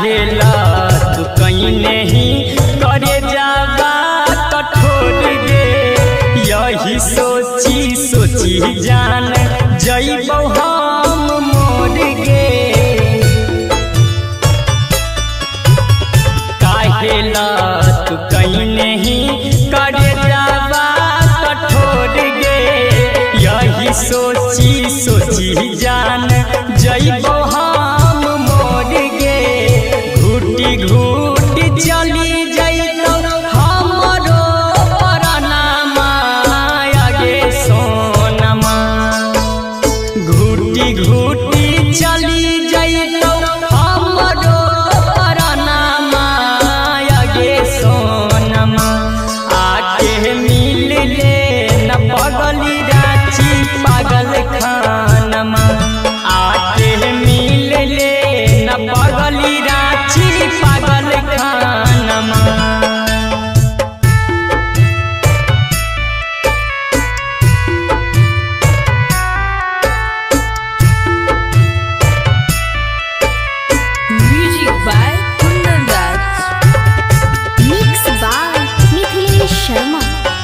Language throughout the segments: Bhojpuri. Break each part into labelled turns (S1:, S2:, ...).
S1: काहेला तू कहीं नहीं करे जावा कठोर गे। यही सोची सोची जान जइबौ हम मोर गे। काहेला तू कहीं नहीं करे जावा कठोर गे। यही सोची सोची जान जइबौ हम मोर गे। घूटी घूटी चली जइतौ हमरो परनामा आगे सोनमा। घूटी घूटी चली जइतौ हमरो परनामा आगे सोनमा। आके मिल ले न पगली रांची पागल खानमा। आके मिल ले न पगली रांची पागल खानमा।
S2: Music by Kundan Raj.
S3: Mix by Nikhilesh Sharma.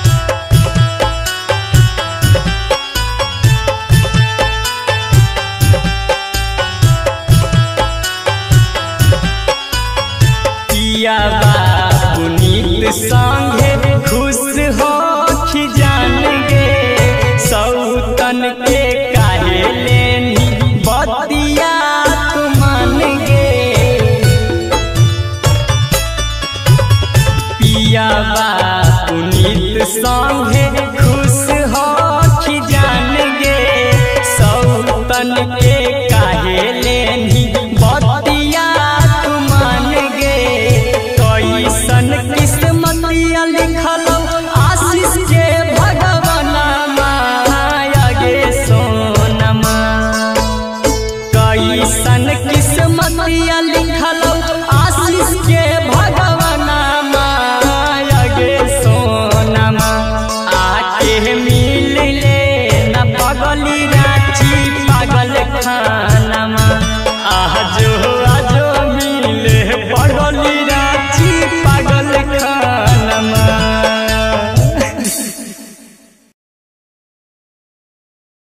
S1: पियावा पुनीत संगे खुश हो जान गे। सौतन के काहे लेनी बतिया तू मान गे। पियावा पुनीत संगे खुश हो जान गे। सौतन के काहे लेनी बतिया तू मान गे। कैसन किस्मतिया लिखल आशीष के भगवानमा आगे सोनमा। कैसन किस्मतिया